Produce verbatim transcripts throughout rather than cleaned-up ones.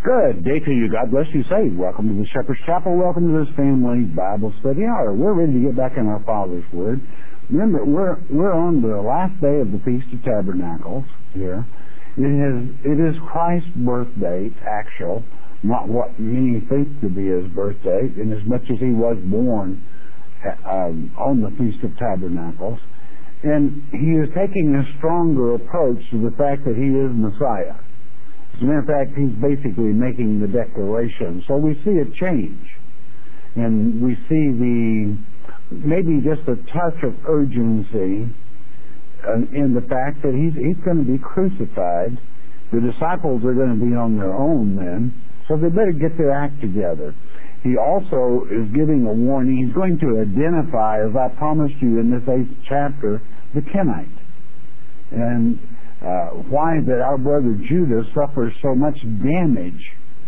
Good day to you. God bless you. Say, welcome to the Shepherd's Chapel. Welcome to this family Bible study hour. We're ready to get back in our Father's Word. Remember, we're we're on the last day of the Feast of Tabernacles here. It is it is Christ's birth date, actual, not what many think to be his birth date, in as much as he was born um, on the Feast of Tabernacles. And he is taking a stronger approach to the fact that he is Messiah. As a matter of fact, he's basically making the declaration. So we see a change. And we see the, maybe just a touch of urgency in the fact that he's, he's going to be crucified. The disciples are going to be on their own then, so they better get their act together. He also is giving a warning. He's going to identify, as I promised you in this eighth chapter, the Kenite. And uh, why that our brother Judah suffers so much damage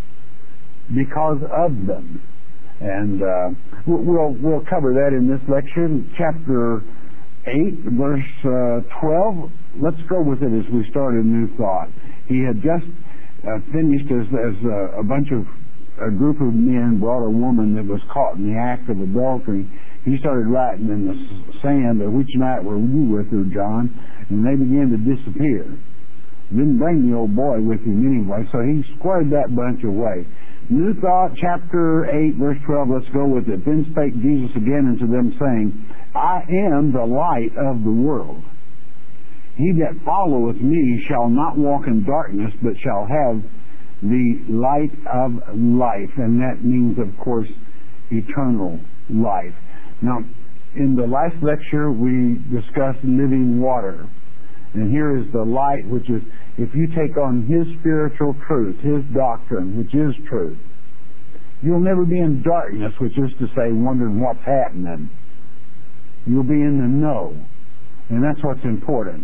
because of them. And uh, we'll, we'll cover that in this lecture. Chapter eight, verse uh, twelve. Let's go with it as we start a new thought. He had just uh, finished as, as uh, a bunch of a group of men brought a woman that was caught in the act of adultery. He started writing in the sand, which night were you with her, John? And they began to disappear. Didn't bring the old boy with him anyway, so he squared that bunch away. New thought, chapter eight, verse twelve, let's go with it. Then spake Jesus again unto them, saying, I am the light of the world. He that followeth me shall not walk in darkness, but shall have the light of life. And that means, of course, eternal life. Now, in the last lecture, we discussed living water. And here is the light, which is, if you take on his spiritual truth, his doctrine, which is truth, you'll never be in darkness, which is to say, wondering what's happening. You'll be in the know. And that's what's important.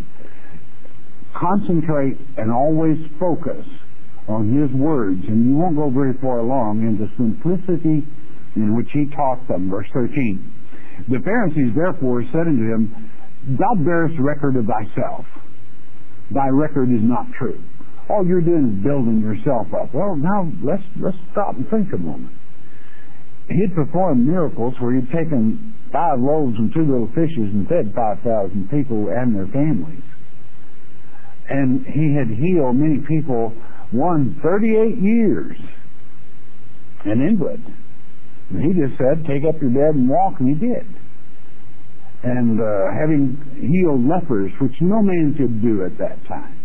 Concentrate and always focus on his words, and you won't go very far along in the simplicity in which he taught them. Verse thirteen. The Pharisees therefore said unto him, Thou bearest record of thyself. Thy record is not true. All you're doing is building yourself up. Well, now let's let's stop and think a moment. He'd performed miracles where he'd taken five loaves and two little fishes and fed five thousand people and their families. And he had healed many people, one thirty-eight years, an invalid. And he just said, take up your bed and walk, and he did. And uh, having healed lepers, which no man could do at that time.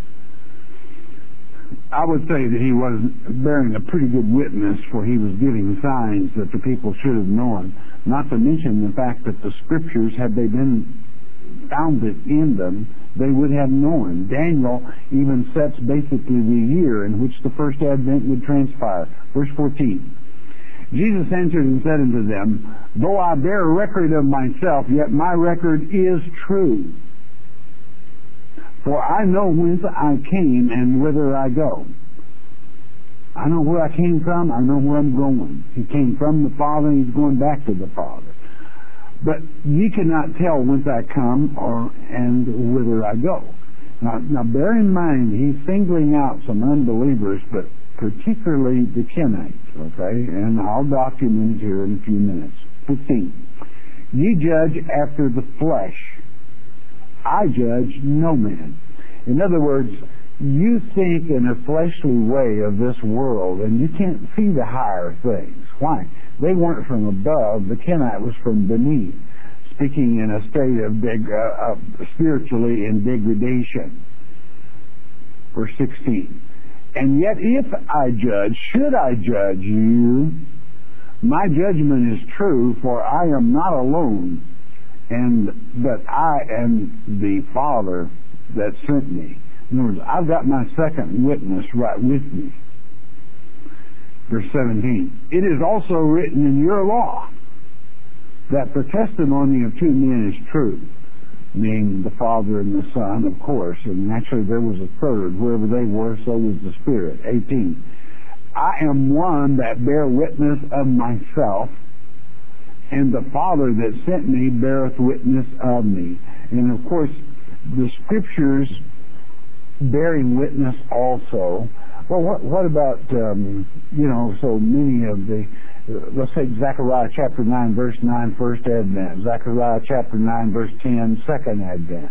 I would say that he was bearing a pretty good witness, for he was giving signs that the people should have known. Not to mention the fact that the Scriptures, had they been founded in them, they would have known. Daniel even sets basically the year in which the first advent would transpire. Verse fourteen. Jesus answered and said unto them, Though I bear a record of myself, yet my record is true. For I know whence I came and whither I go. I know where I came from, I know where I'm going. He came from the Father, and he's going back to the Father. But ye cannot tell whence I come or and whither I go. Now, now bear in mind, he's singling out some unbelievers, but particularly the Kenites, okay? And I'll document it here in a few minutes. fifteen. Ye judge after the flesh. I judge no man. In other words, you think in a fleshly way of this world, and you can't see the higher things. Why? They weren't from above. The Kenite was from beneath, speaking in a state of deg- uh, uh, spiritually in degradation. Verse sixteen. And yet if I judge, should I judge you, my judgment is true, for I am not alone, and but I am the Father that sent me. In other words, I've got my second witness right with me. Verse seventeen. It is also written in your law that the testimony of two men is true, meaning the Father and the Son, of course, and actually there was a third. Wherever they were, so was the Spirit. eighteen. I am one that bear witness of myself, and the Father that sent me beareth witness of me. And of course, the Scriptures bearing witness also Well, what, what about, um, you know, so many of the, uh, let's take Zechariah chapter nine, verse nine, first Advent. Zechariah chapter nine, verse ten, second Advent.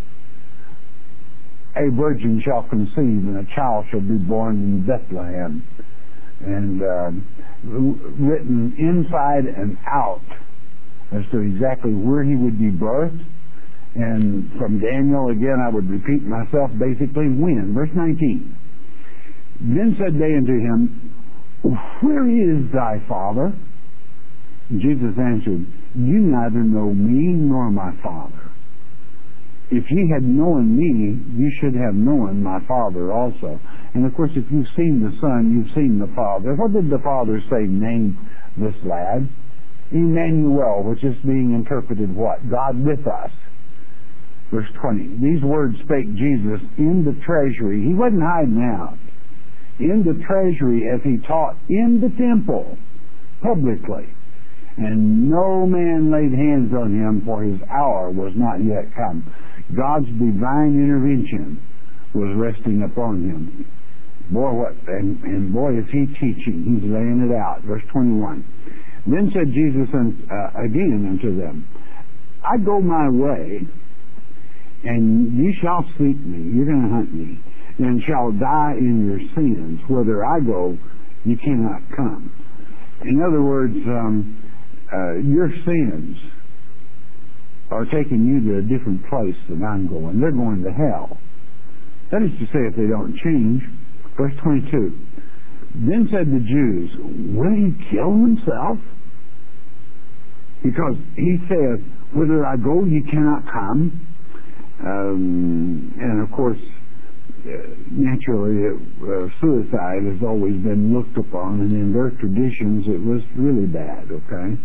A virgin shall conceive, and a child shall be born in Bethlehem. And um, written inside and out as to exactly where he would be birthed. And from Daniel, again, I would repeat myself, basically, when? Verse nineteen. Then said they unto him, where is thy father? And Jesus answered, you neither know me nor my Father. If ye had known me, you should have known my Father also. And of course, if you've seen the Son, you've seen the Father. What did the Father say, name this lad? Emmanuel, which is being interpreted what? God with us. Verse twenty. These words spake Jesus in the treasury. He wasn't hiding out. In the treasury as he taught in the temple, publicly. And no man laid hands on him, for his hour was not yet come. God's divine intervention was resting upon him. Boy, what, and, and boy, is he teaching. He's laying it out. Verse twenty-one. Then said Jesus uh, again unto them, I go my way, and ye shall seek me. You're going to hunt me, and shall die in your sins. Whither I go, you cannot come. In other words, um, uh, your sins are taking you to a different place than I'm going. They're going to hell. That is to say, if they don't change. Verse twenty-two. Then said the Jews, will he kill himself? Because he says, whither I go, you cannot come. Um, and of course, uh, naturally, uh, suicide has always been looked upon, and in their traditions, it was really bad, okay?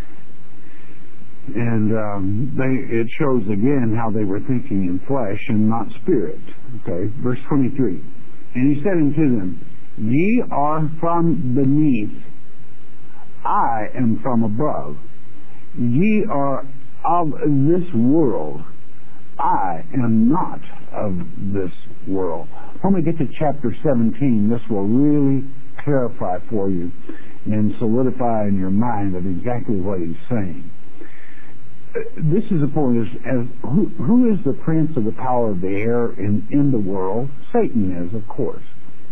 And um, they, it shows again how they were thinking in flesh and not spirit, okay? Verse twenty-three. And he said unto them, ye are from beneath, I am from above. Ye are of this world, I am not of this world. When we get to chapter seventeen, this will really clarify for you and solidify in your mind of exactly what he's saying. This is the point, is, as who, who is the prince of the power of the air in, in the world? Satan is, of course.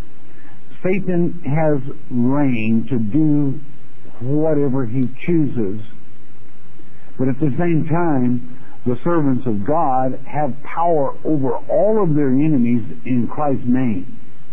Satan has reign to do whatever he chooses, but at the same time, the servants of God have power over all of their enemies in Christ's name.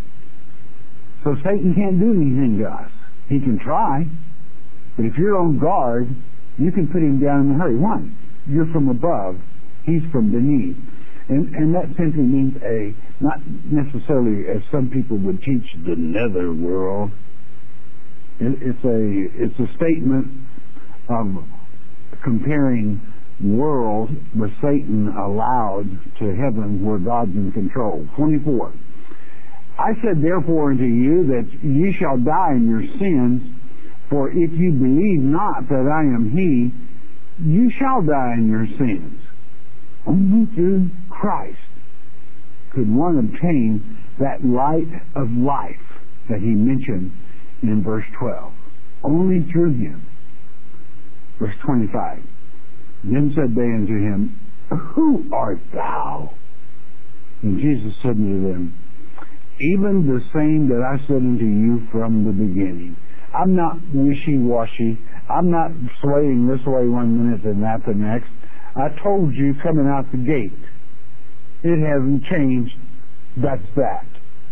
So Satan can't do anything to us. He can try, but if you're on guard, you can put him down in a hurry. One, you're from above, he's from beneath. And, and that simply means a, not necessarily as some people would teach, the nether world. It, it's a, it's a statement of comparing world with Satan allowed to heaven where God's in control. twenty-four. I said therefore unto you that ye shall die in your sins, for if you believe not that I am he, you shall die in your sins. Only through Christ could one obtain that light of life that he mentioned in verse twelve. Only through him. Verse twenty-five. Then said they unto him, who art thou? And Jesus said unto them, even the same that I said unto you from the beginning. I'm not wishy-washy. I'm not swaying this way one minute and that the next. I told you coming out the gate. It hasn't changed. That's that.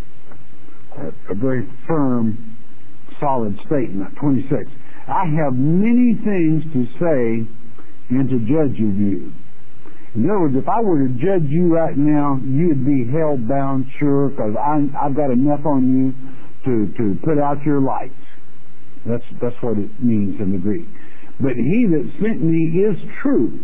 A very firm, solid statement. twenty-six. I have many things to say and to judge of you. In other words, if I were to judge you right now, you'd be hell-bound, sure, because I've got enough on you to, to put out your lights. That's, that's what it means in the Greek. But he that sent me is true.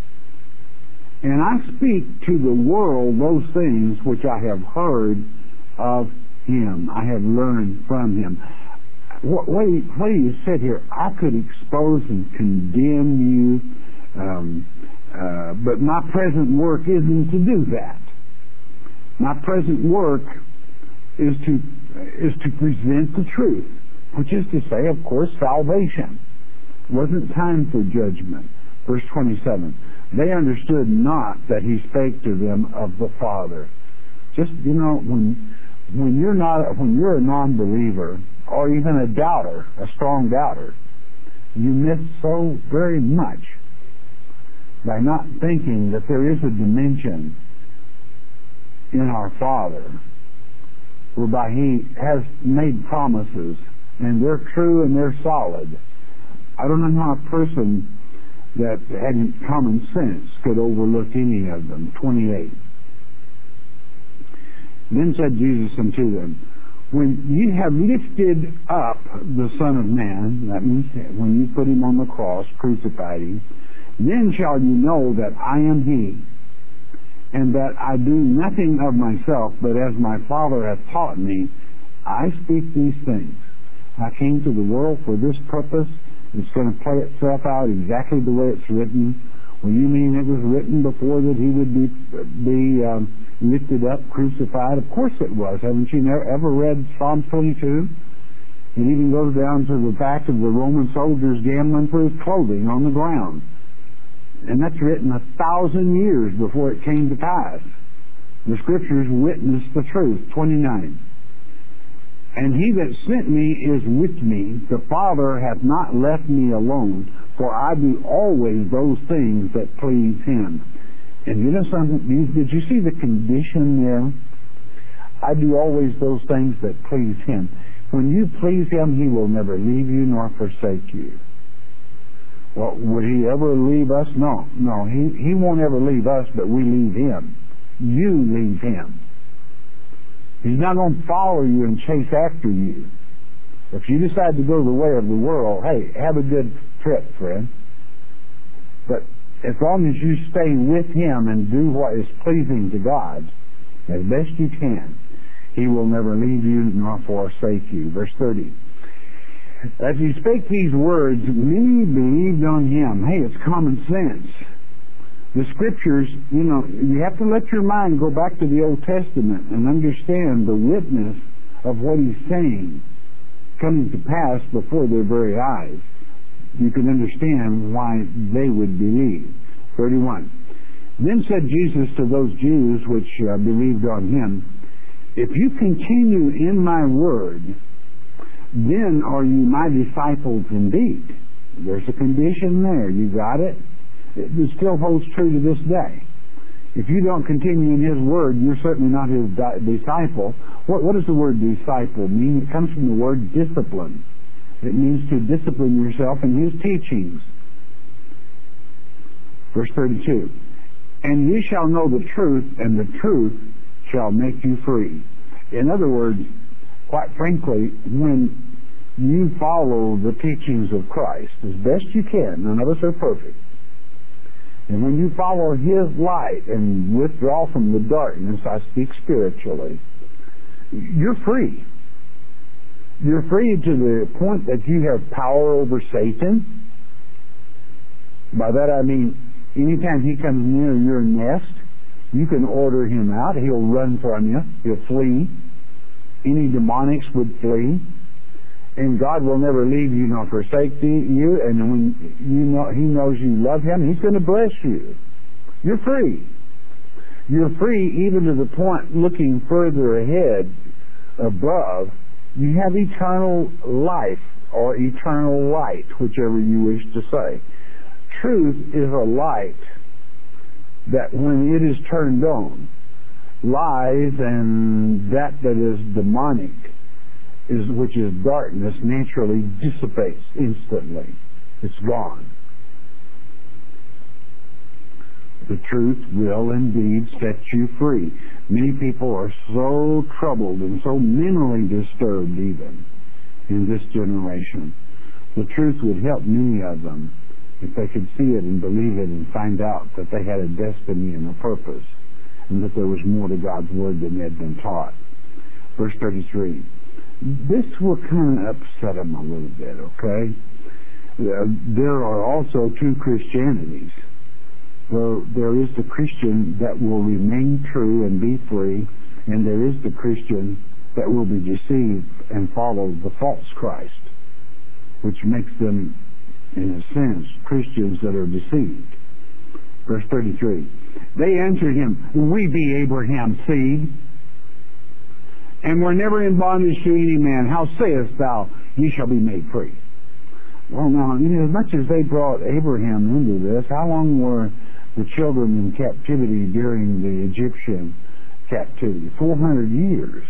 And I speak to the world those things which I have heard of him. I have learned from him. What, what, do you, what do you said here? I could expose and condemn you, um, uh, but my present work isn't to do that. My present work is to is to present the truth, which is to say, of course, salvation. It wasn't time for judgment. Verse twenty-seven, they understood not that he spake to them of the Father. Just, you know, when when you're not, when you're a non-believer, or even a doubter, a strong doubter, you miss so very much by not thinking that there is a dimension in our Father whereby he has made promises, and they're true and they're solid. I don't know how a person that had common sense could overlook any of them. twenty-eight. Then said Jesus unto them, when ye have lifted up the Son of Man, that means when you put him on the cross, crucified him, then shall you know that I am he, and that I do nothing of myself, but as my Father hath taught me, I speak these things. I came to the world for this purpose. It's going to play itself out exactly the way it's written. Well, you mean it was written before that he would be be um, lifted up, crucified? Of course it was. Haven't you never, ever read Psalm twenty-two? It even goes down to the fact of the Roman soldiers gambling for his clothing on the ground. And that's written a thousand years before it came to pass. The Scriptures witness the truth. twenty-nine. And he that sent me is with me. The Father hath not left me alone, for I do always those things that please him. And you know something? Did you see the condition there? I do always those things that please him. When you please him, he will never leave you nor forsake you. Well, would he ever leave us? No, no. He, he won't ever leave us, but we leave him. You leave him. He's not going to follow you and chase after you. If you decide to go the way of the world, hey, have a good trip, friend. But as long as you stay with him and do what is pleasing to God, as best you can, he will never leave you nor forsake you. Verse thirty. As he spake these words, many believed on him. Hey, it's common sense. The Scriptures, you know, you have to let your mind go back to the Old Testament and understand the witness of what he's saying coming to pass before their very eyes. You can understand why they would believe. thirty-one. Then said Jesus to those Jews which uh, believed on him, if you continue in my word, then are you my disciples indeed. There's a condition there. You got it? It still holds true to this day. If you don't continue in his word, you're certainly not his di- disciple. What, what does the word disciple mean? It comes from the word discipline. It means to discipline yourself in his teachings. Verse thirty-two. And ye shall know the truth, and the truth shall make you free. In other words, quite frankly, when you follow the teachings of Christ as best you can, none of us are perfect, and when you follow his light and withdraw from the darkness, I speak spiritually, you're free. You're free to the point that you have power over Satan. By that I mean, anytime he comes near your nest, you can order him out. He'll run from you. He'll flee. Any demonics would flee. And God will never leave you nor forsake you. And when you know he knows you love him, he's going to bless you. You're free. You're free even to the point looking further ahead, above. You have eternal life or eternal light, whichever you wish to say. Truth is a light that when it is turned on, lies and that that is demonic, is which is darkness, naturally dissipates instantly. It's gone. The truth will indeed set you free. Many people are so troubled and so mentally disturbed even in this generation. The truth would help many of them if they could see it and believe it and find out that they had a destiny and a purpose and that there was more to God's Word than they had been taught. Verse thirty-three. This will kind of upset them a little bit, okay? There are also two Christianities. Well, there is the Christian that will remain true and be free, and there is the Christian that will be deceived and follow the false Christ, which makes them, in a sense, Christians that are deceived. Verse thirty-three. They answered him, we be Abraham's seed, and were never in bondage to any man. How sayest thou, ye shall be made free? Well, now, you know, as much as they brought Abraham into this, how long were the children in captivity during the Egyptian captivity? four hundred years.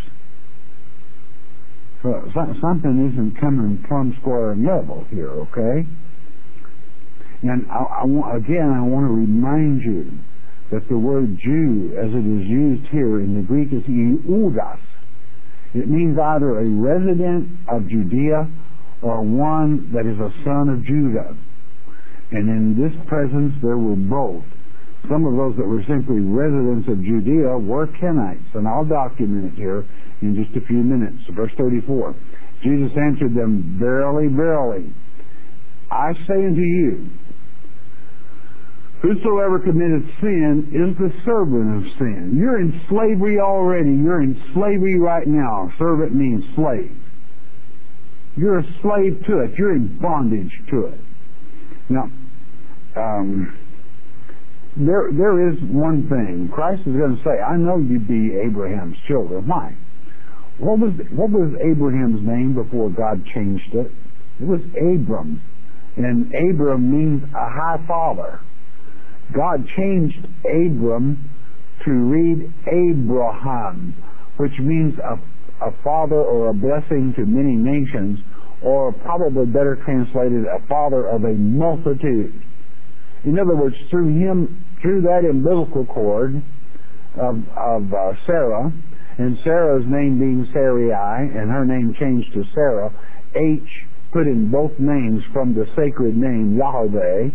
So something isn't coming plumb square and level here, okay? And I, I, again, I want to remind you that the word Jew, as it is used here in the Greek, is Iudas. It means either a resident of Judea or one that is a son of Judah. And in this presence there were both. Some of those that were simply residents of Judea were Kenites, and I'll document it here in just a few minutes. Verse thirty-four. Jesus answered them, verily, verily, I say unto you, whosoever committeth sin is the servant of sin. You're in slavery already. You're in slavery right now. Servant means slave. You're a slave to it. You're in bondage to it. Now, um, there there is one thing. Christ is going to say, I know you be Abraham's children. Why? What was what was Abraham's name before God changed it? It was Abram. And Abram means a high father. God changed Abram to read Abraham, which means a, a father or a blessing to many nations, or probably better translated, a father of a multitude. In other words, through him, through that umbilical cord of, of uh, Sarah, and Sarah's name being Sarai, and her name changed to Sarah, H put in both names from the sacred name Yahweh,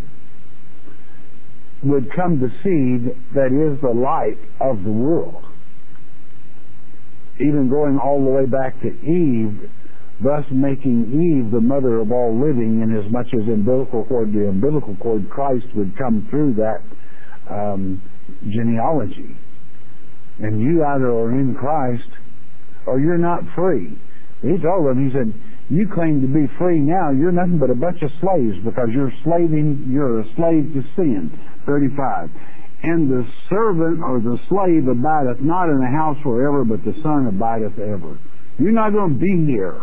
would come the seed that is the light of the world. Even going all the way back to Eve, thus making Eve the mother of all living, in as much as umbilical cord, the umbilical cord, Christ would come through that um, genealogy. And you either are in Christ or you're not free. He told them, he said, you claim to be free now, you're nothing but a bunch of slaves, because you're slaving, you're a slave to sin. thirty-five. And the servant or the slave abideth not in the house forever, but the Son abideth ever. You're not going to be here.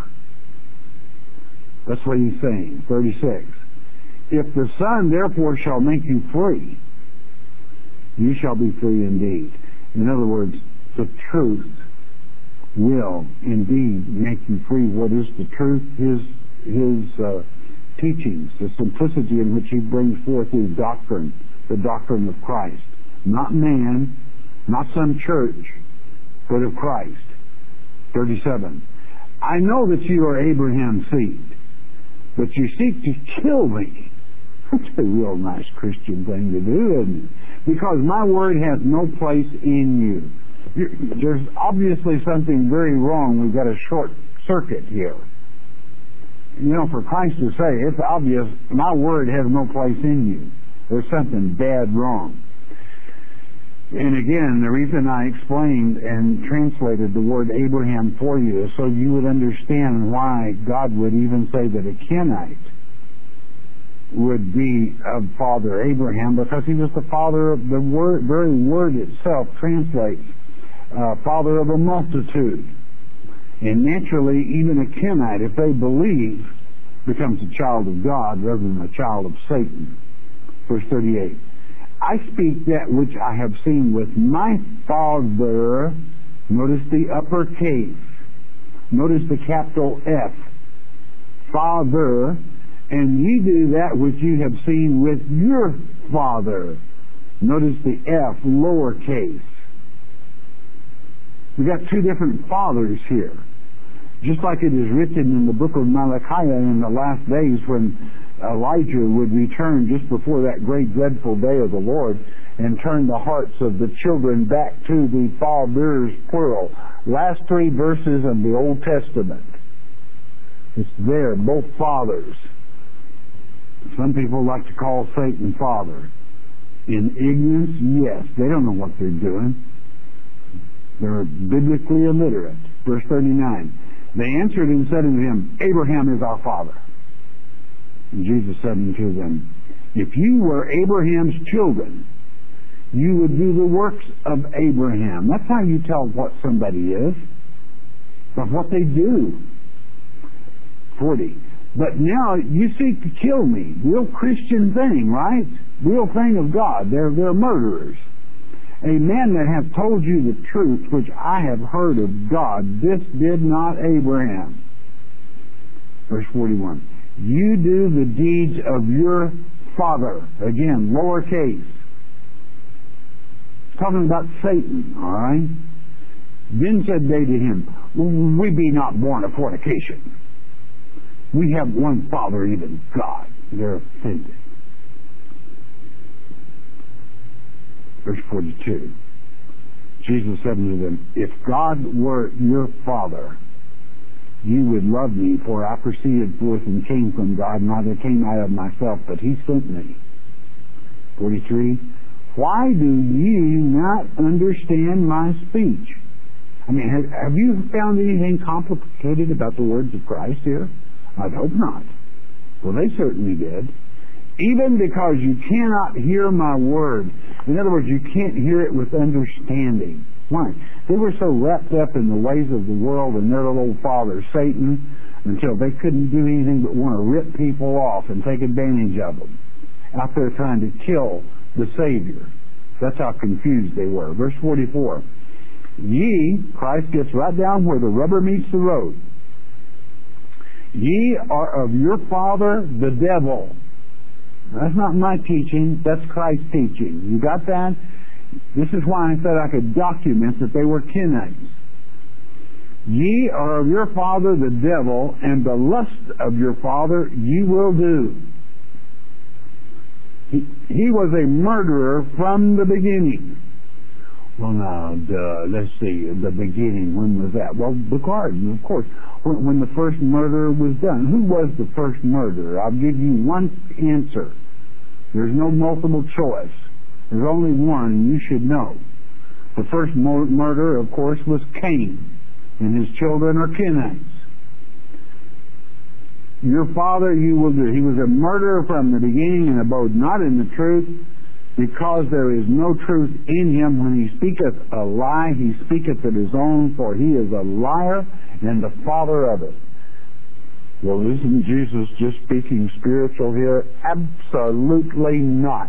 That's what he's saying. thirty-six. If the Son therefore shall make you free, you shall be free indeed. In other words, the truth will indeed make you free. What is the truth? His his uh, teachings, the simplicity in which he brings forth his doctrine, the doctrine of Christ. Not man, not some church, but of Christ. thirty-seven. I know that you are Abraham's seed, but you seek to kill me. That's a real nice Christian thing to do, isn't it? Because my word has no place in you. You're, there's obviously something very wrong. We've got a short circuit here. You know, for Christ to say, it's obvious, my word has no place in you. There's something bad wrong. And again, the reason I explained and translated the word Abraham for you is so you would understand why God would even say that a Kenite would be of Father Abraham, because he was the father of the word, very word itself translates uh, father of a multitude. And naturally, even a Kenite, if they believe, becomes a child of God rather than a child of Satan. Verse thirty-eight. I speak that which I have seen with my Father. Notice the uppercase. Notice the capital F. Father. And ye do that which you have seen with your father. Notice the F, lowercase. We've got two different fathers here. Just like it is written in the book of Malachi in the last days, when Elijah would return just before that great dreadful day of the Lord and turn the hearts of the children back to the fathers, plural. Last three verses in the Old Testament. It's there, both fathers. Some people like to call Satan father. In ignorance, yes. They don't know what they're doing. They're biblically illiterate. Verse thirty-nine. They answered and said unto him, Abraham is our father. And Jesus said unto them, if you were Abraham's children, you would do the works of Abraham. That's how you tell what somebody is, but what they do. forty. But now you seek to kill me. Real Christian thing, right? Real thing of God. They're, they're murderers. A man that hath told you the truth, which I have heard of God, this did not Abraham. Verse forty-one. You do the deeds of your father. Again, lowercase. It's talking about Satan, all right? Then said they to him, we be not born of fornication. We have one Father, even God. They're offended. Verse forty-two. Jesus said unto them, if God were your Father, you would love me, for I proceeded forth and came from God, neither came I of myself, but he sent me. forty-three. Why do ye not understand my speech? I mean, have, have you found anything complicated about the words of Christ here? I'd hope not. Well, they certainly did. Even because you cannot hear my word. In other words, you can't hear it with understanding. Why? They were so wrapped up in the ways of the world and their little father, Satan, until they couldn't do anything but want to rip people off and take advantage of them. Out there trying to kill the Savior. That's how confused they were. Verse forty-four. Ye, Christ gets right down where the rubber meets the road. Ye are of your father, the devil. That's not my teaching. That's Christ's teaching. You got that? This is why I said I could document that they were Kenites. Ye are of your father, the devil, and the lust of your father ye will do. He, he was a murderer from the beginning. Well, now, the, let's see, the beginning, when was that? Well, the garden, of course, when, when the first murder was done. Who was the first murderer? I'll give you one answer. There's no multiple choice. There's only one, and you should know. The first mur- murderer, of course, was Cain, and his children are Kenites. Your father you will do. He was a murderer from the beginning and abode not in the truth, because there is no truth in him. When he speaketh a lie, he speaketh of his own, for he is a liar and the father of it. Well, isn't Jesus just speaking spiritual here? Absolutely not.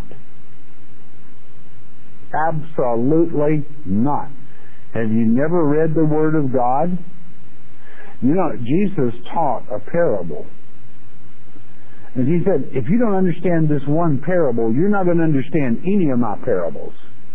Absolutely not. Have you never read the Word of God? You know, Jesus taught a parable. And he said, if you don't understand this one parable, you're not going to understand any of my parables.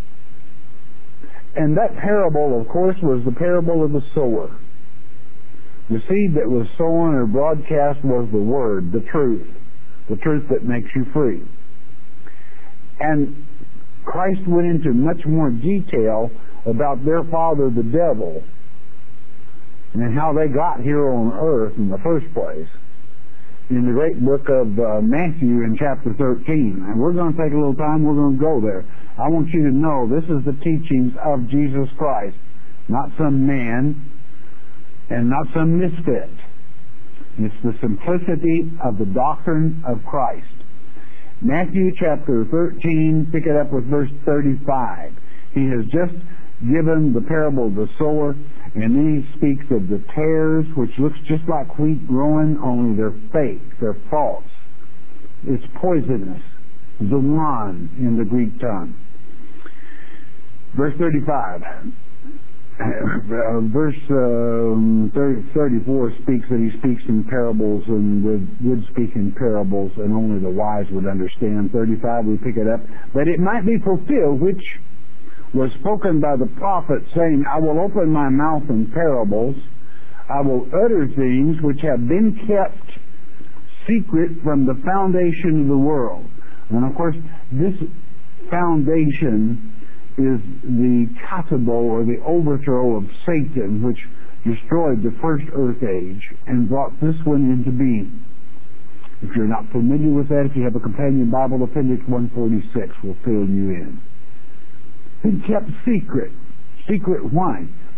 And that parable, of course, was the parable of the sower. The seed that was sown or broadcast was the Word, the truth, the truth that makes you free. And Christ went into much more detail about their father, the devil, and how they got here on earth in the first place, in the great book of uh, Matthew in chapter thirteen. And we're going to take a little time, we're going to go there. I want you to know this is the teachings of Jesus Christ, not some man and not some misfit. It's the simplicity of the doctrine of Christ. Matthew chapter thirteen, pick it up with verse thirty-five. He has just given the parable of the sower, and then he speaks of the tares, which looks just like wheat growing, only they're fake, they're false. It's poisonous. Zaman in the Greek tongue. Verse thirty-five. Uh, verse um, thirty, thirty-four speaks that he speaks in parables and would, would speak in parables, and only the wise would understand. thirty-five, we pick it up. But it might be fulfilled, which was spoken by the prophet, saying, I will open my mouth in parables. I will utter things which have been kept secret from the foundation of the world. And of course, this foundation is the catable, or the overthrow of Satan, which destroyed the first earth age and brought this one into being. If you're not familiar with that, if you have a companion Bible, Appendix one forty-six will fill you in. Been kept secret. Secret why?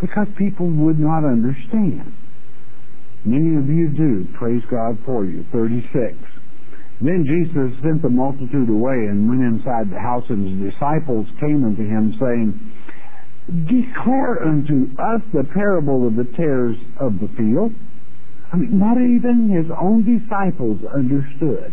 Because people would not understand. Many of you do. Praise God for you. thirty-six. Then Jesus sent the multitude away and went inside the house, and his disciples came unto him, saying, Declare unto us the parable of the tares of the field. I mean, not even his own disciples understood.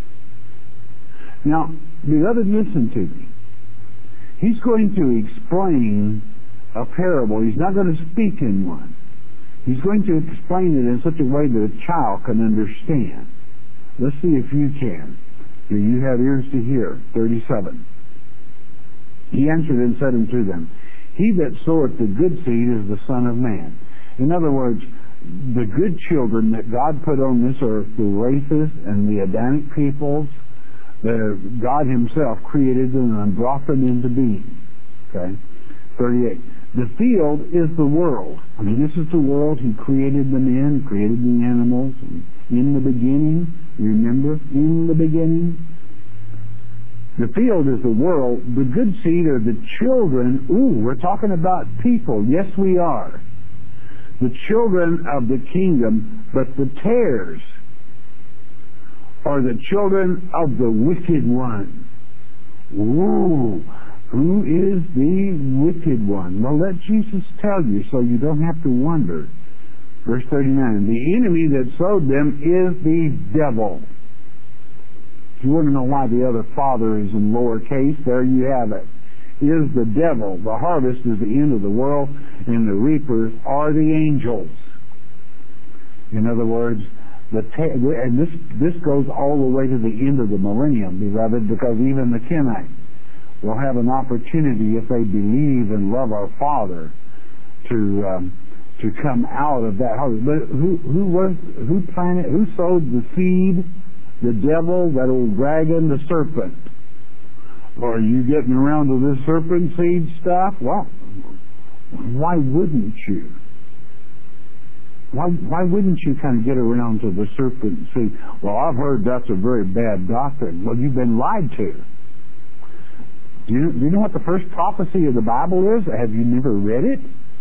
Now, beloved, listen to me. He's going to explain a parable. He's not going to speak in one. He's going to explain it in such a way that a child can understand. Let's see if you can. Do you have ears to hear? thirty-seven. He answered and said unto them, He that soweth the good seed is the Son of Man. In other words, the good children that God put on this earth, the races and the Adamic peoples, the God himself created them and brought them into being. Okay? thirty-eight. The field is the world. I mean, this is the world. He created the men, created the animals. In the beginning, remember? In the beginning. The field is the world. The good seed are the children. Ooh, we're talking about people. Yes, we are. The children of the kingdom, but the tares are the children of the wicked one. Ooh, who is the wicked one? Well, let Jesus tell you so you don't have to wonder. Verse thirty-nine, the enemy that sowed them is the devil. If you want to know why the other father is in lowercase, there you have it. Is the devil. The harvest is the end of the world, and the reapers are the angels. In other words, the ta- and this this goes all the way to the end of the millennium, beloved, because even the Kenites will have an opportunity, if they believe and love our Father, to um, to come out of that harvest. But who who was who planted who sowed the seed? The devil, that old dragon, the serpent. Or are you getting around to this serpent seed stuff? Well, why wouldn't you? Why why wouldn't you kind of get around to the serpent seed? Well, I've heard that's a very bad doctrine. Well, you've been lied to. Do you, do you know what the first prophecy of the Bible is? Have you never read it?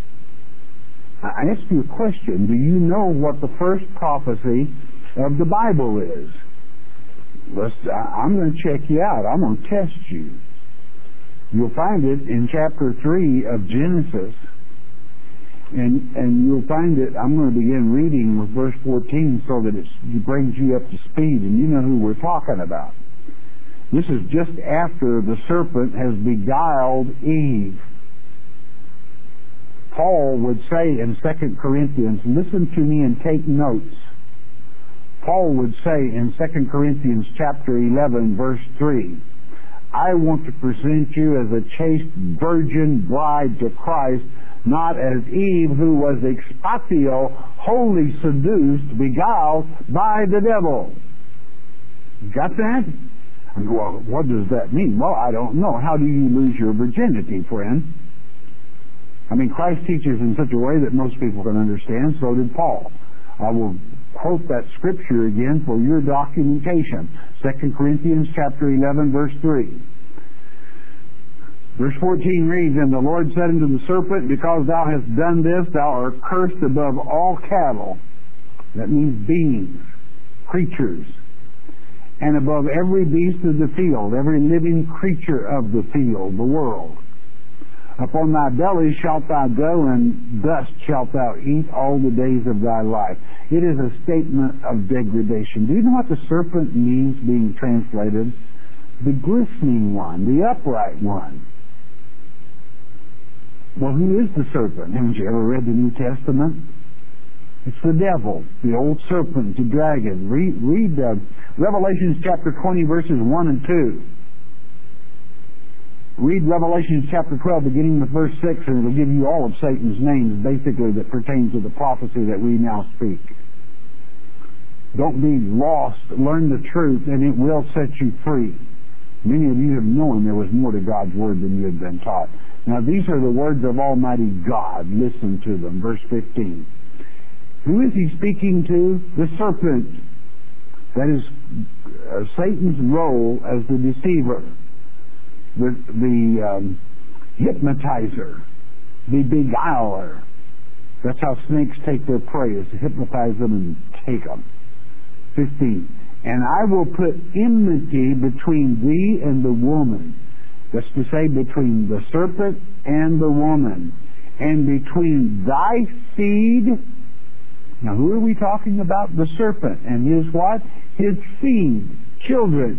I ask you a question. Do you know what the first prophecy of the Bible is? Let's, I'm going to check you out. I'm going to test you. You'll find it in chapter three of Genesis. And and you'll find it, I'm going to begin reading with verse fourteen so that it's, it brings you up to speed and you know who we're talking about. This is just after the serpent has beguiled Eve. Paul would say in Second Corinthians, listen to me and take notes. Paul would say in Second Corinthians chapter eleven, verse three, I want to present you as a chaste virgin bride to Christ, not as Eve, who was expatio, wholly seduced, beguiled by the devil. Got that? Well, what does that mean? Well, I don't know. How do you lose your virginity, friend? I mean, Christ teaches in such a way that most people can understand, so did Paul. I will quote that scripture again for your documentation. Second Corinthians chapter eleven, verse three. Verse fourteen reads, And the Lord said unto the serpent, Because thou hast done this, thou art cursed above all cattle. That means beings, creatures. And above every beast of the field, every living creature of the field, the world. Upon thy belly shalt thou go, and dust shalt thou eat all the days of thy life. It is a statement of degradation. Do you know what the serpent means being translated? The glistening one, the upright one. Well, who is the serpent? Haven't you ever read the New Testament? It's the devil, the old serpent, the dragon. Read, read uh, Revelation chapter twenty, verses one and two. Read Revelation chapter twelve, beginning with verse six, and it'll give you all of Satan's names, basically, that pertains to the prophecy that we now speak. Don't be lost. Learn the truth, and it will set you free. Many of you have known there was more to God's Word than you had been taught. Now, these are the words of Almighty God. Listen to them. Verse fifteen. Who is he speaking to? The serpent. That is uh, Satan's role as the deceiver, the, the um, hypnotizer, the beguiler. That's how snakes take their prey, is to hypnotize them and take them. fifteen. And I will put enmity between thee and the woman. That's to say, between the serpent and the woman. And between thy seed. Now, who are we talking about? The serpent. And his what? His seed. Children.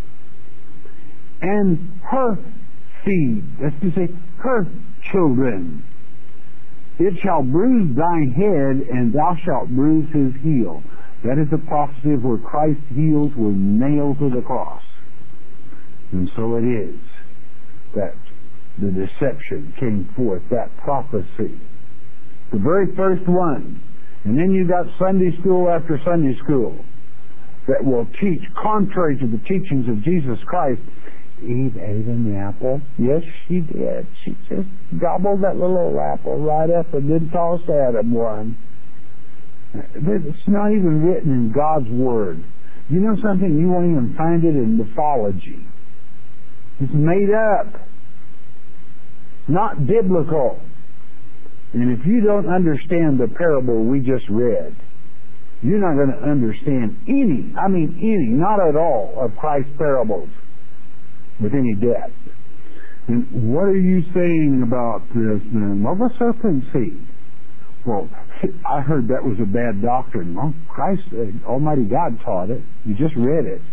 And her seed. That's to say, her children. It shall bruise thy head, and thou shalt bruise his heel. That is the prophecy of where Christ's heels were nailed to the cross. And so it is that the deception came forth, that prophecy. The very first one. And then you got Sunday school after Sunday school that will teach contrary to the teachings of Jesus Christ. Eve ate an apple. Yes, she did. She just gobbled that little apple right up and then tossed Adam one. It's not even written in God's Word. You know something? You won't even find it in mythology. It's made up. Not biblical. And if you don't understand the parable we just read, you're not going to understand any, I mean any, not at all, of Christ's parables with any depth. And what are you saying about this then? Well, the serpent seed. Well, I heard that was a bad doctrine. Well, Christ, uh, Almighty God taught it. You just read it.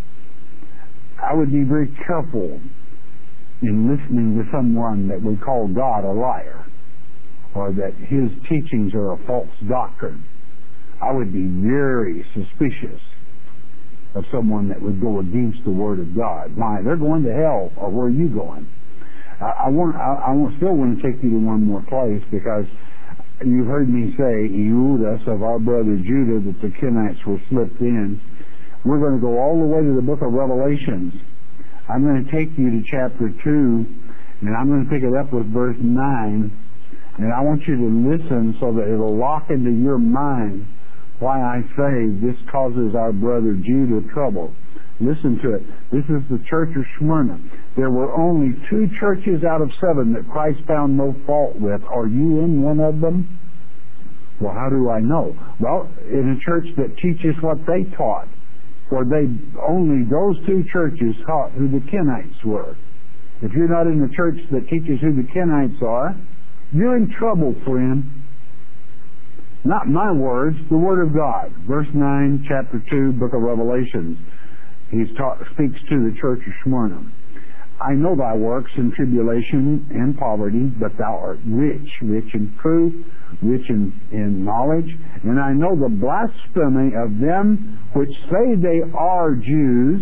I would be very careful in listening to someone that would call God a liar, or that his teachings are a false doctrine. I would be very suspicious of someone that would go against the Word of God. Why? They're going to hell, or where are you going? I, I want. I, I still want to take you to one more place, because you heard me say, Eudas, of our brother Judah, that the Kenites were slipped in. We're going to go all the way to the book of Revelations. I'm going to take you to chapter two, and I'm going to pick it up with verse nine. And I want you to listen so that it'll lock into your mind why I say this causes our brother Judah trouble. Listen to it. This is the church of Smyrna. There were only two churches out of seven that Christ found no fault with. Are you in one of them? Well, how do I know? Well, in a church that teaches what they taught, or they only those two churches taught who the Kenites were. If you're not in the church that teaches who the Kenites are, you're in trouble, friend. Not my words, the Word of God. Verse nine, chapter two, book of Revelations. He taught, speaks to the church of Smyrna. I know thy works in tribulation and poverty, but thou art rich, rich in truth, rich in, in knowledge. And I know the blasphemy of them which say they are Jews,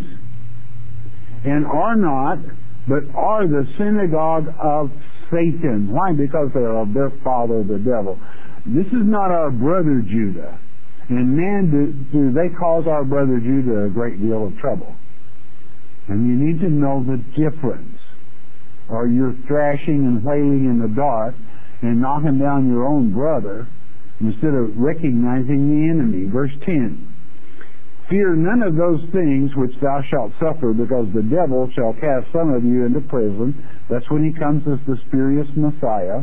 and are not, but are the synagogue of Satan. Why? Because they are of their father, the devil. This is not our brother Judah. And man, do, do they cause our brother Judah a great deal of trouble. And you need to know the difference. Or you're thrashing and wailing in the dark and knocking down your own brother instead of recognizing the enemy. Verse ten. Fear none of those things which thou shalt suffer, because the devil shall cast some of you into prison. That's when he comes as the spurious Messiah.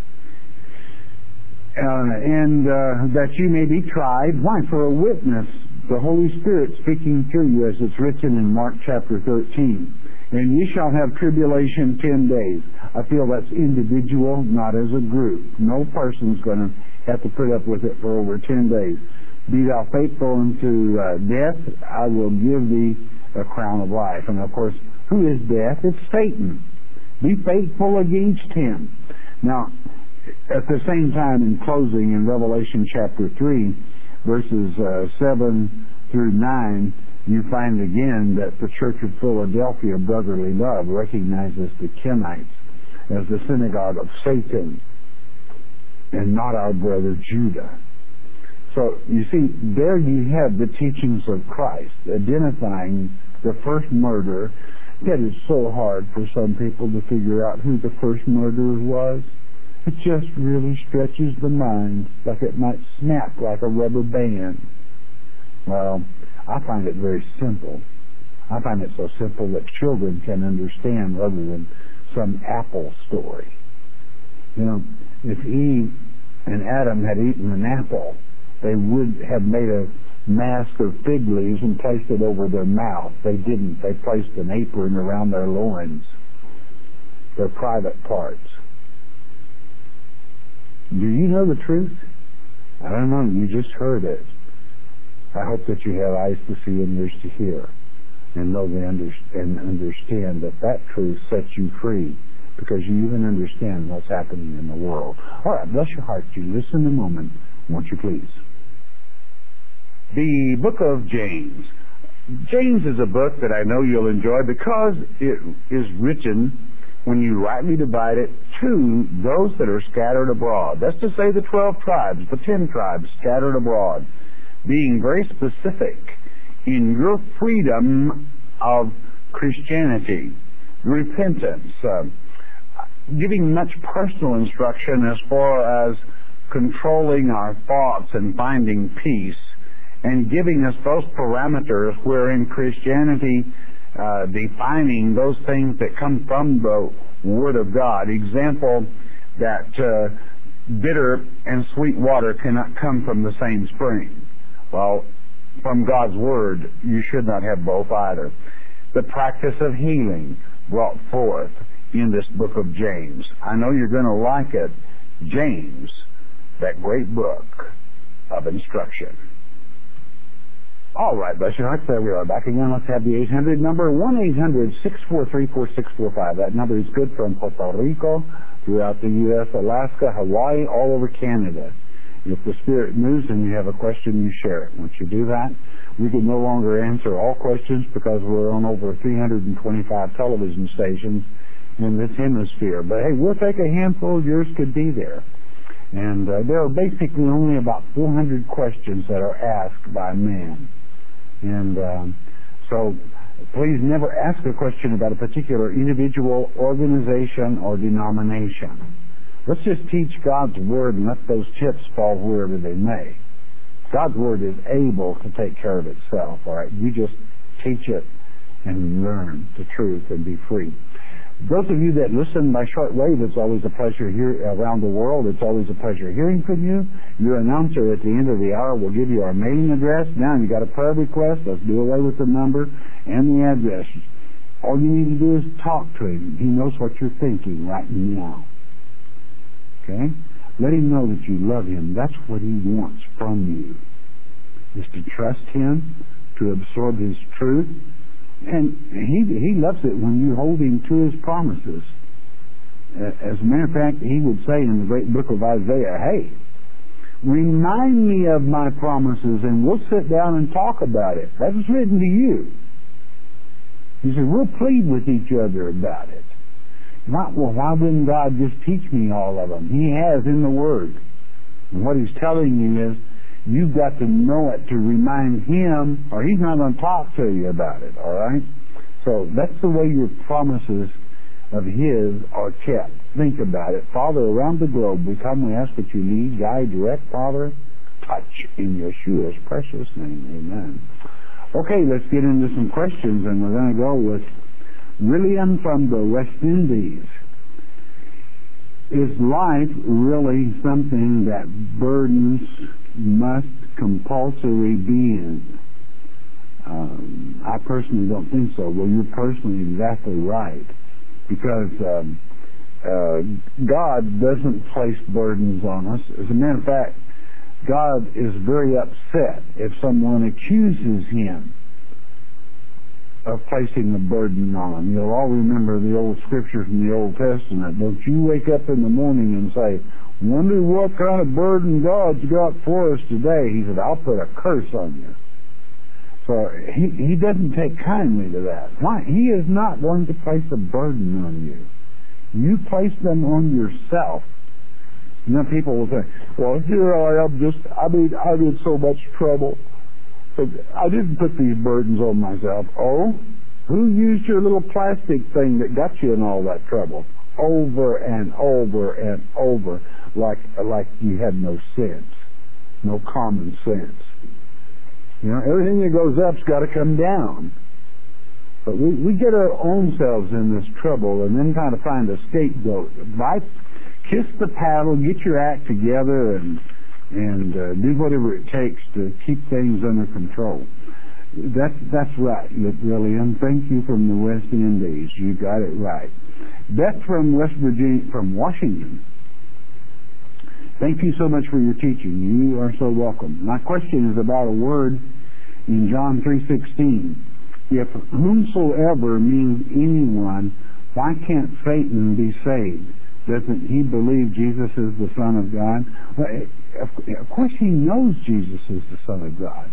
Uh, and uh, that you may be tried. Why? For a witness, the Holy Spirit speaking through you, as it's written in Mark chapter thirteen. And ye shall have tribulation ten days. I feel that's individual, not as a group. No person's going to have to put up with it for over ten days. Be thou faithful unto uh, death, I will give thee a crown of life. And of course, who is death? It's Satan. Be faithful against him. Now, at the same time, in closing, in Revelation chapter three, verses uh, seven through nine, you find again that the Church of Philadelphia, brotherly love, recognizes the Kenites as the synagogue of Satan and not our brother Judah. So, you see, there you have the teachings of Christ, identifying the first murderer. Yet it's so hard for some people to figure out who the first murderer was. It just really stretches the mind, like it might snap like a rubber band. Well, I find it very simple. I find it so simple that children can understand rather than some apple story. You know, if Eve and Adam had eaten an apple, they would have made a mask of fig leaves and placed it over their mouth. They didn't. They placed an apron around their loins, their private parts. Do you know the truth? I don't know. You just heard it. I hope that you have eyes to see and ears to hear, and know they under, and understand that that truth sets you free, because you even understand what's happening in the world. All right, bless your heart. You listen a moment, won't you please? The book of James. James is a book that I know you'll enjoy because it is written, when you rightly divide it, to those that are scattered abroad. That's to say the twelve tribes, the ten tribes scattered abroad, being very specific in your freedom of Christianity, repentance, uh, giving much personal instruction as far as controlling our thoughts and finding peace, and giving us those parameters wherein Christianity, uh, defining those things that come from the Word of God. Example, that uh, bitter and sweet water cannot come from the same spring. Well, from God's Word, you should not have both either. The practice of healing brought forth in this book of James. I know you're going to like it. James, that great book of instruction. All right, bless your hearts. There we are back again. Let's have the eight hundred number, one eight hundred six four three four six four five. That number is good from Puerto Rico, throughout the U S, Alaska, Hawaii, all over Canada. If the Spirit moves and you have a question, you share it. Once you do that, we can no longer answer all questions because we're on over three hundred twenty-five television stations in this hemisphere. But hey, we'll take a handful. Yours could be there. And uh, there are basically only about four hundred questions that are asked by man. And um, so please never ask a question about a particular individual, organization, or denomination. Let's just teach God's Word and let those chips fall wherever they may. God's Word is able to take care of itself, all right? You just teach it and learn the truth and be free. Those of you that listen by shortwave, it's always a pleasure here around the world. It's always a pleasure hearing from you. Your announcer at the end of the hour will give you our mailing address. Now, you got a prayer request, let's do away with the number and the address. All you need to do is talk to him. He knows what you're thinking right now. Okay? Let him know that you love him. That's what he wants from you, is to trust him, to absorb his truth. And he he loves it when you hold him to his promises. As a matter of fact, he would say in the great book of Isaiah, hey, remind me of my promises and we'll sit down and talk about it. That was written to you. He said, we'll plead with each other about it. Not, well, why wouldn't God just teach me all of them? He has in the Word. And what he's telling you is, you've got to know it to remind him, or he's not going to talk to you about it, all right? So that's the way your promises of his are kept. Think about it. Father, around the globe, we come, we ask that you lead, guide, direct, Father, touch in Yeshua's precious name. Amen. Okay, let's get into some questions, and we're going to go with William from the West Indies. Is life really something that burdens must compulsory be in? Um, I personally don't think so. Well, you're personally exactly right, because um, uh, God doesn't place burdens on us. As a matter of fact, God is very upset if someone accuses him of placing a burden on him. You'll all remember the old scripture from the Old Testament. Don't you wake up in the morning and say, wonder what kind of burden God's got for us today. He said, I'll put a curse on you. So he, he doesn't take kindly to that. Why? He is not going to place a burden on you. You place them on yourself. And then people will say, well, here I am just, I mean, I'm in so much trouble. But I didn't put these burdens on myself. Oh? Who used your little plastic thing that got you in all that trouble? Over and over and over. Like like you had no sense, no common sense. You know, everything that goes up's got to come down. But we, we get our own selves in this trouble and then kind of find a scapegoat. My kiss the paddle, get your act together, and and uh, do whatever it takes to keep things under control. That's that's right, Lillian. Thank you from the West Indies. You got it right. Beth from West Virginia, from Washington. Thank you so much for your teaching. You are so welcome. My question is about a word in John three sixteen. If whomsoever means anyone, why can't Satan be saved? Doesn't he believe Jesus is the Son of God? Well, of course he knows Jesus is the Son of God.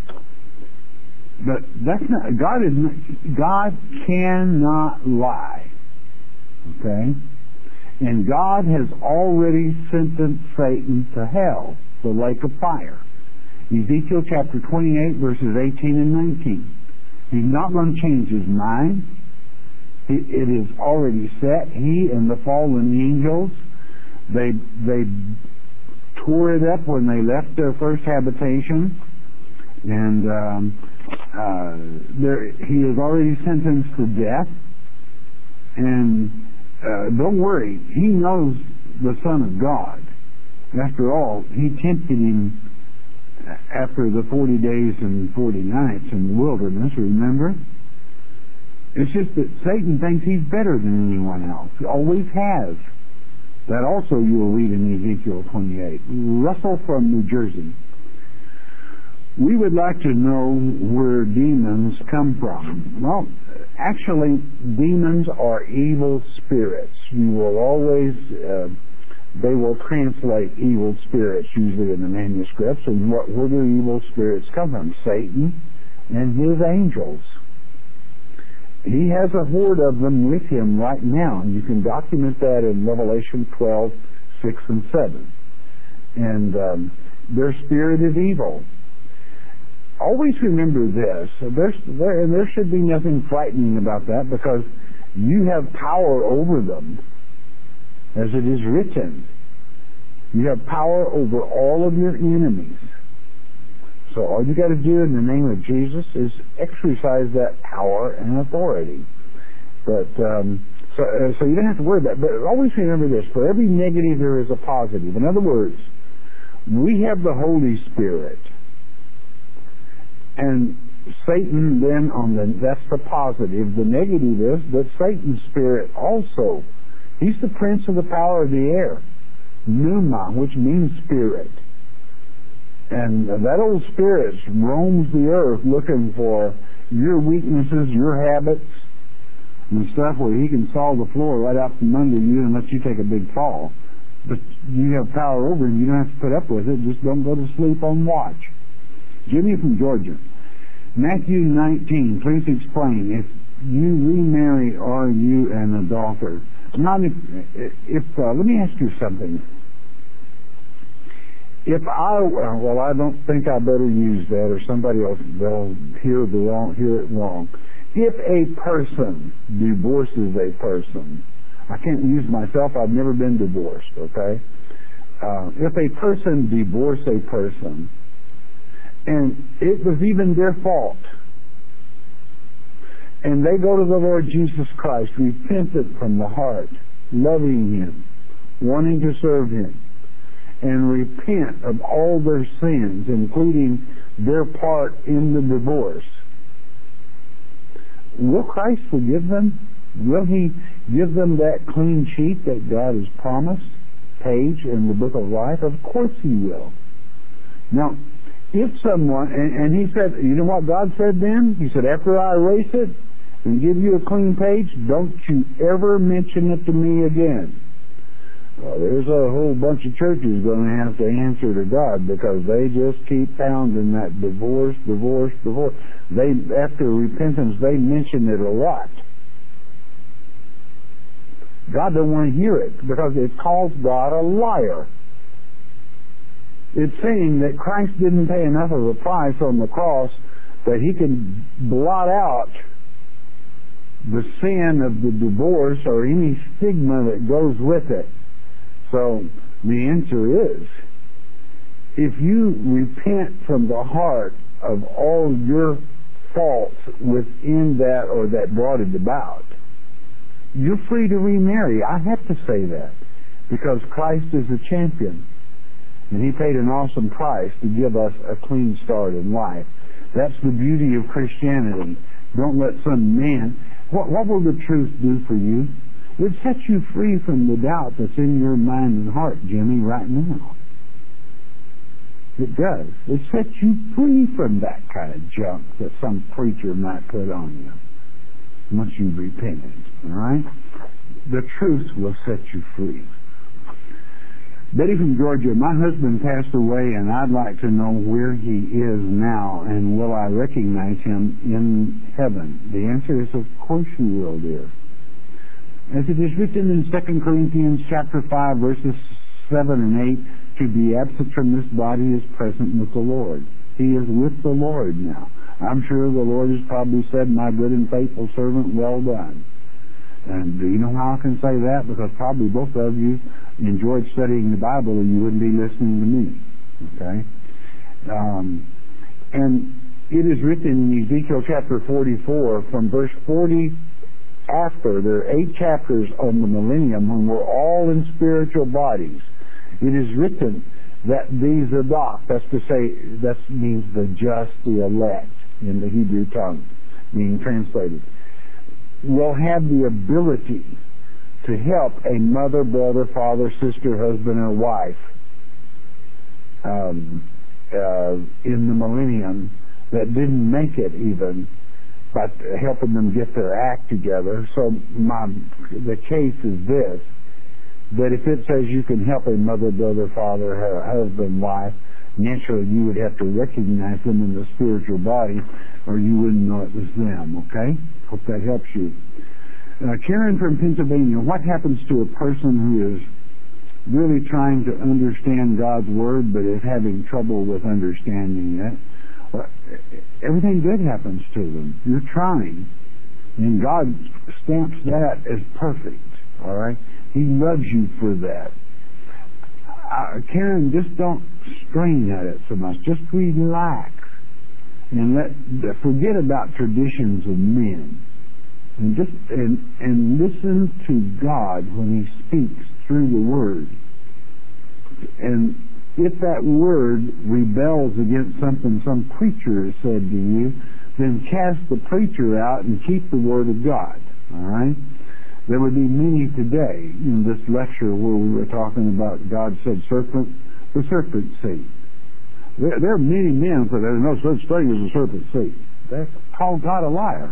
But that's not, God is not, God cannot lie. Okay? And God has already sentenced Satan to hell, the lake of fire. Ezekiel chapter twenty-eight, verses eighteen and nineteen. He's not going to change his mind. It is already set. He and the fallen angels, they they tore it up when they left their first habitation, and um, uh, there, he is already sentenced to death. And uh, don't worry, he knows the Son of God. After all, he tempted him after the forty days and forty nights in the wilderness, remember? It's just that Satan thinks he's better than anyone else. He always has. That also you'll read in Ezekiel twenty-eight. Russell from New Jersey. We would like to know where demons come from. Well, actually, demons are evil spirits. You will always... Uh, They will translate evil spirits usually in the manuscripts. And what, where do evil spirits come from? Satan and his angels. He has a horde of them with him right now. And you can document that in Revelation twelve, six and seven. And um, their spirit is evil. Always remember this. There's, there, and there should be nothing frightening about that, because you have power over them. As it is written, you have power over all of your enemies. So all you got to do in the name of Jesus is exercise that power and authority. But um, so, uh, so you don't have to worry about it. But always remember this: for every negative, there is a positive. In other words, we have the Holy Spirit, and Satan. Then on the that's the positive. The negative is that Satan's spirit also. He's the prince of the power of the air, pneuma, which means spirit. And that old spirit roams the earth looking for your weaknesses, your habits, and stuff where he can saw the floor right out from under you and let you take a big fall. But you have power over him. You don't have to put up with it. Just don't go to sleep on watch. Jimmy from Georgia. Matthew nineteen, please explain. If you remarry, are you an adulterer? Not if, if uh, let me ask you something. If I, well, I don't think I better use that, or somebody else, they'll hear the wrong, hear it wrong. If a person divorces a person, I can't use myself, I've never been divorced, okay? Uh, if a person divorced a person, and it was even their fault, and they go to the Lord Jesus Christ, repentant from the heart, loving Him, wanting to serve Him, and repent of all their sins, including their part in the divorce. Will Christ forgive them? Will He give them that clean sheet that God has promised, page in the book of life? Of course He will. Now, if someone, and, and He said, you know what God said then? He said, after I erase it and give you a clean page, don't you ever mention it to me again. Well, there's a whole bunch of churches going to have to answer to God, because they just keep pounding that divorce, divorce, divorce. They, after repentance, they mention it a lot. God doesn't want to hear it, because it calls God a liar. It's saying that Christ didn't pay enough of a price on the cross that He can blot out the sin of the divorce or any stigma that goes with it. So the answer is, if you repent from the heart of all your faults within that or that brought it about, you're free to remarry. I have to say that. because Christ is a champion. And He paid an awesome price to give us a clean start in life. That's the beauty of Christianity. Don't let some man... What, what will the truth do for you? It sets you free from the doubt that's in your mind and heart, Jimmy, right now. It does. It sets you free from that kind of junk that some preacher might put on you once you've repented. All right? The truth will set you free. Betty from Georgia, my husband passed away, and I'd like to know where he is now, and will I recognize him in heaven? The answer is, of course you will, dear. As it is written in Second Corinthians chapter five, verses seven and eight, to be absent from this body is present with the Lord. He is with the Lord now. I'm sure the Lord has probably said, my good and faithful servant, well done. And do you know how I can say that? Because probably both of you enjoyed studying the Bible and you wouldn't be listening to me. Okay? Um, and it is written in Ezekiel chapter forty-four from verse forty after. There are eight chapters on the millennium when we're all in spiritual bodies. It is written that these Zadok, that's to say, that means the just, the elect in the Hebrew tongue, being translated, will have the ability to help a mother, brother, father, sister, husband, or wife um, uh, in the millennium that didn't make it even, but helping them get their act together. So my, the case is this, that if it says you can help a mother, brother, father, husband, wife, naturally you would have to recognize them in the spiritual body or you wouldn't know it was them, okay? Hope that helps you. Uh, Karen from Pennsylvania, what happens to a person who is really trying to understand God's Word but is having trouble with understanding it? Well, everything good happens to them. You're trying. And God stamps that as perfect, all right? He loves you for that. Uh, Karen, just don't strain at it so much. Just relax. And let forget about traditions of men. And just and, and listen to God when He speaks through the Word. And if that Word rebels against something some preacher has said to you, then cast the preacher out and keep the Word of God. All right? There would be many today in this lecture where we were talking about God said serpent, the serpent seed. There, there are many men that there's no such thing as a serpent seed. That's called God a liar.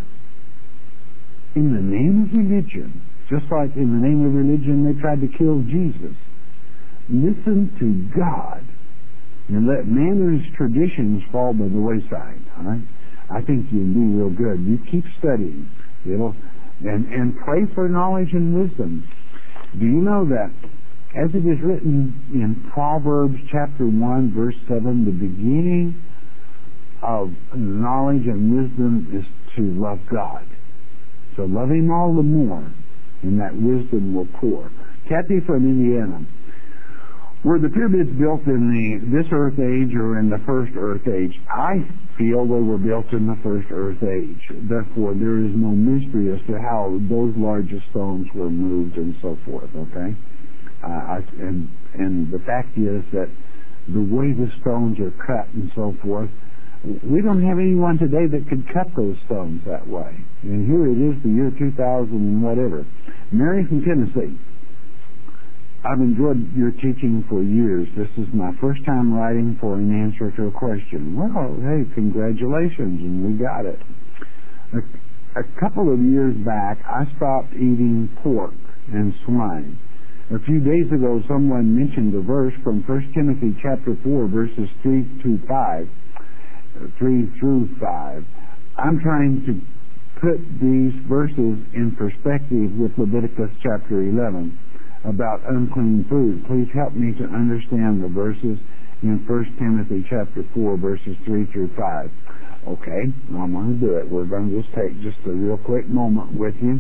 In the name of religion, just like in the name of religion they tried to kill Jesus, listen to God and let man and his traditions fall by the wayside. All right? I think you'll do real good. You keep studying. It'll And, and pray for knowledge and wisdom. Do you know that, as it is written in Proverbs chapter one, verse seven, the beginning of knowledge and wisdom is to love God. So love Him all the more, and that wisdom will pour. Kathy from Indiana. Were the pyramids built in the this earth age or in the first earth age? I feel they were built in the first earth age. Therefore, there is no mystery as to how those largest stones were moved and so forth, okay? Uh, I, and, and the fact is that the way the stones are cut and so forth, we don't have anyone today that could cut those stones that way. And here it is, the year two thousand and whatever. Mary from Tennessee. I've enjoyed your teaching for years. This is my first time writing for an answer to a question. Well, hey, congratulations, and we got it. A, a couple of years back, I stopped eating pork and swine. A few days ago, someone mentioned a verse from First Timothy chapter four, verses three to five, three through five. I'm trying to put these verses in perspective with Leviticus chapter eleven. About unclean food. Please help me to understand the verses in First Timothy chapter four, verses three through five. Okay, I'm going to do it. We're going to just take just a real quick moment with you.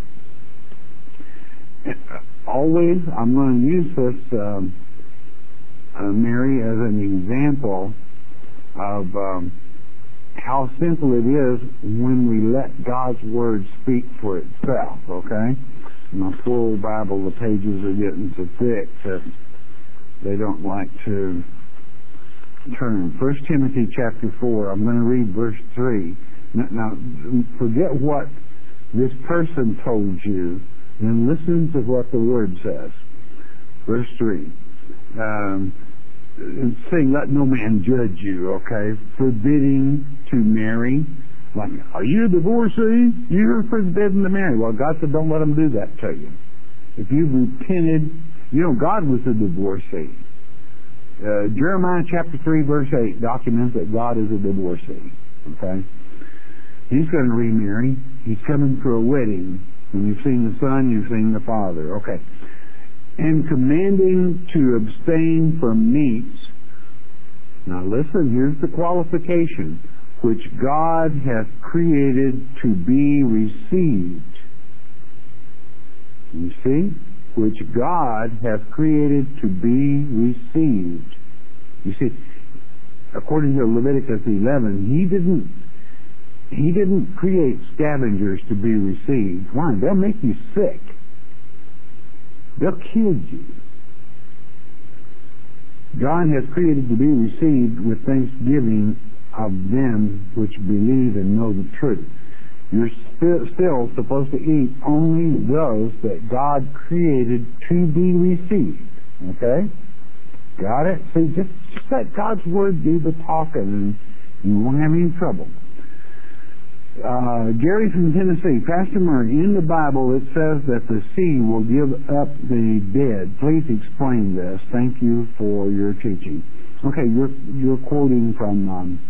Always, I'm going to use this, um, uh, Mary, as an example of um, how simple it is when we let God's Word speak for itself, okay? My poor old Bible, the pages are getting so thick that they don't like to turn. First Timothy chapter four, I'm going to read verse three. Now, now, forget what this person told you, and listen to what the Word says. Verse three. Um, saying, let no man judge you, okay? Forbidding to marry. Like, are you a divorcee? You're forbidden to marry. Well, God said, don't let them do that to you. If you've repented, you know, God was a divorcee. Uh, Jeremiah chapter three, verse eight documents that God is a divorcee, okay? He's going to remarry. He's coming for a wedding. When you've seen the Son, you've seen the Father, okay? And commanding to abstain from meats. Now listen, here's the qualification. Which God hath created to be received. You see? Which God hath created to be received. You see, according to Leviticus eleven, He didn't He didn't create scavengers to be received. Why? They'll make you sick. They'll kill you. God has created to be received with thanksgiving of them which believe and know the truth. You're still, still supposed to eat only those that God created to be received. Okay? Got it? See, just, just let God's Word do the talking and you won't have any trouble. Uh, Gary from Tennessee, Pastor Murray, in the Bible it says that the sea will give up the dead. Please explain this. Thank you for your teaching. Okay, you're, you're quoting from um,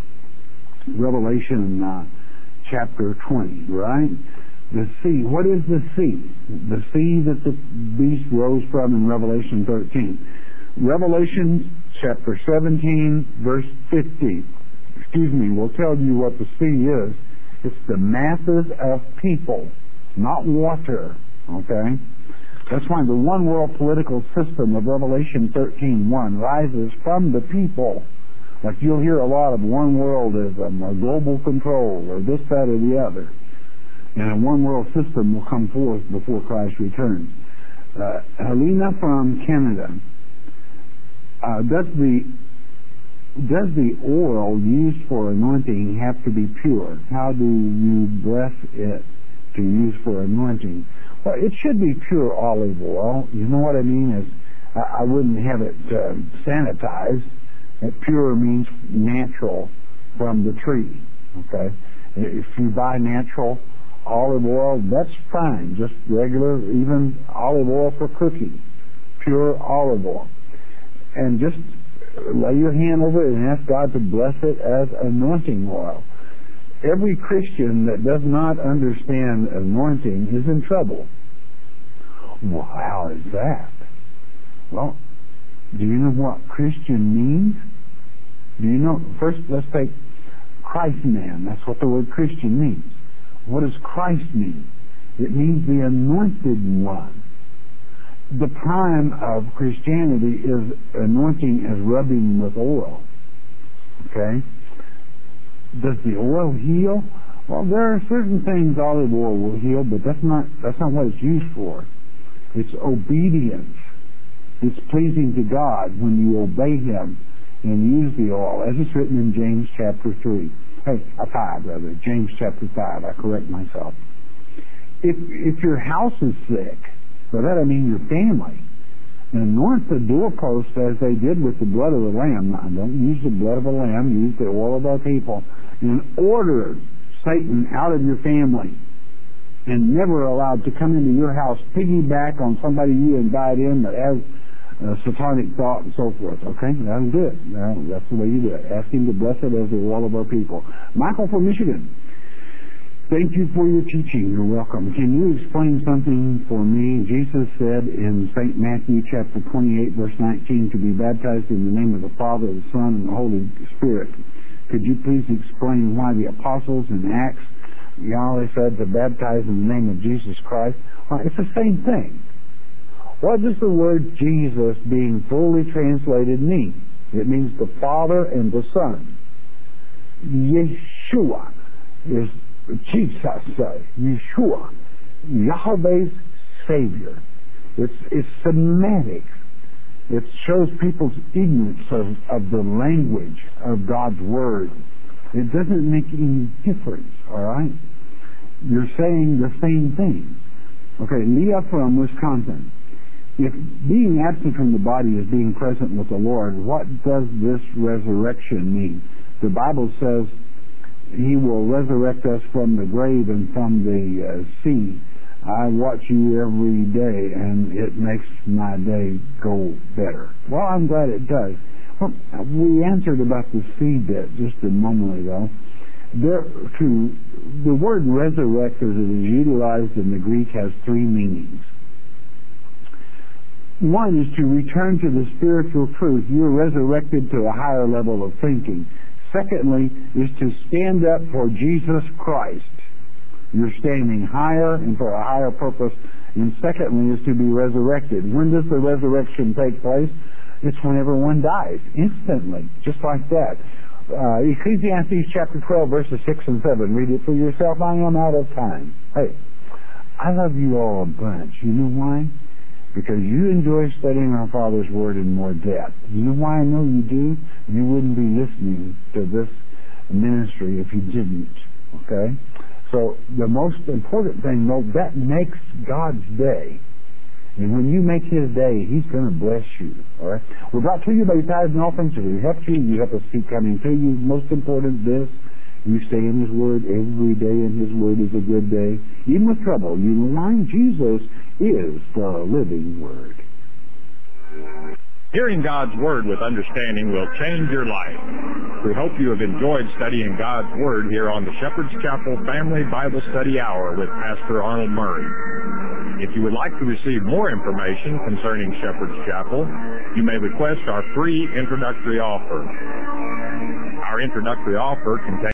Revelation uh, chapter twenty, right? The sea. What is the sea? The sea that the beast rose from in Revelation thirteen. Revelation chapter seventeen, verse fifty. Excuse me, will tell you what the sea is. It's the masses of people, not water. Okay? That's why the one world political system of Revelation thirteen one rises from the people. Like you'll hear a lot of one worldism or global control or this, that, or the other. And a one world system will come forth before Christ returns. Uh, Helena from Canada. Uh, does the does the oil used for anointing have to be pure? How do you bless it to use for anointing? Well, it should be pure olive oil. You know what I mean? Is I, I wouldn't have it uh, sanitized. That pure means natural from the tree. Okay, if you buy natural olive oil, that's fine. Just regular, even olive oil for cooking, pure olive oil, and just lay your hand over it and ask God to bless it as anointing oil. Every Christian that does not understand anointing is in trouble. Well, how is that? Well, do you know what Christian means? Do you know? First, let's take Christ man. That's what the word Christian means. What does Christ mean? It means the anointed one. The prime of Christianity is anointing as rubbing with oil. Okay? Does the oil heal? Well, there are certain things olive oil will heal, but that's not that's not what it's used for. It's obedience. It's pleasing to God when you obey Him and use the oil, as it's written in James chapter three. Hey, uh, five rather. James chapter five. I correct myself. If if your house is sick, by that I mean your family, anoint the doorpost as they did with the blood of the lamb. Now, don't use the blood of a lamb. Use the oil of our people. And order Satan out of your family, and never allowed to come into your house, piggyback on somebody you invite in that has a satanic thought and so forth. Okay, that'll do it. That's the way you do it. Ask Him to bless it as the oil of our people. Michael from Michigan. Thank you for your teaching. You're welcome. Can you explain something for me? Jesus said in Saint Matthew chapter twenty-eight, verse nineteen, to be baptized in the name of the Father, the Son, and the Holy Spirit. Could you please explain why the apostles in Acts, Yahweh said to baptize in the name of Jesus Christ? Well, it's the same thing. What does the word Jesus being fully translated mean? It means the Father and the Son. Yeshua is Jesus, Yeshua, Yahweh's Savior. It's, it's semantic. It shows people's ignorance of, of the language of God's Word. It doesn't make any difference, all right? You're saying the same thing. Okay, Leah from Wisconsin. If being absent from the body is being present with the Lord, what does this resurrection mean? The Bible says He will resurrect us from the grave and from the uh, sea. I watch you every day, and it makes my day go better. Well, I'm glad it does. Well, we answered about the sea bit just a moment ago. There, to, the word resurrect, as it is utilized in the Greek, has three meanings. One is to return to the spiritual truth. You're resurrected to a higher level of thinking. Secondly, is to stand up for Jesus Christ. You're standing higher and for a higher purpose. And secondly is to be resurrected. When does the resurrection take place? It's whenever one dies, instantly, just like that. Uh, Ecclesiastes chapter twelve, verses six and seven. Read it for yourself. I am out of time. Hey, I love you all a bunch. You know why? Because you enjoy studying our Father's Word in more depth. You know why I know you do? You wouldn't be listening to this ministry if you didn't. Okay? So the most important thing, though, that makes God's day. And when you make His day, He's going to bless you. All right? We're brought to you by tithes and offerings. If we help you, you help us keep coming to you. Most important, this, you stay in His Word every day, and His Word is a good day. Even with trouble, you know why? Jesus is the living Word. Hearing God's Word with understanding will change your life. We hope you have enjoyed studying God's Word here on the Shepherd's Chapel Family Bible Study Hour with Pastor Arnold Murray. If you would like to receive more information concerning Shepherd's Chapel, you may request our free introductory offer. Our introductory offer contains